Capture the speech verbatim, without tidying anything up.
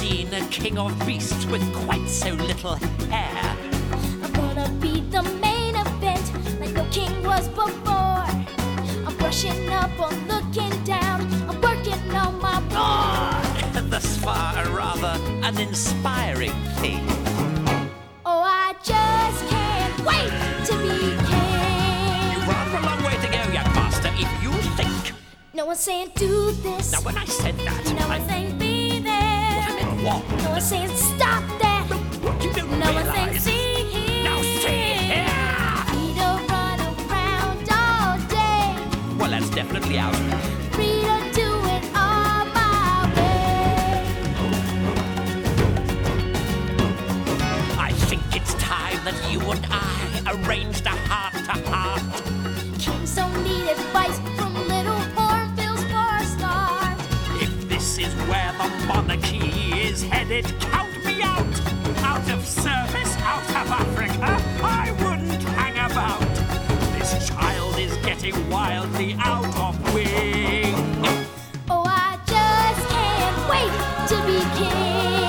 seen a king of beasts with quite so little hair. I'm gonna be the main event, like no king was before. I'm brushing up, I'm looking down, I'm working on my Ah, thus far a rather uninspiring thing. Oh, I just can't wait to be king. You've rather a long way to go, young master, if you think. No one's saying do this. Now when I said that, No I one's saying be there. I meant what? No one's saying stop that. What you don't No one's saying realise. see here. Now see here. Free to run around all day. Well, that's definitely out. Free to do it all my way. I think it's time that you and I arranged a heart-to-heart. Kings don't need advice from little hornbills for a start. If this is where the monarchy is headed, count me out. Out of service, out of Africa, I wouldn't hang about. This child is getting wildly out of wing. Oh, I just can't wait to be king.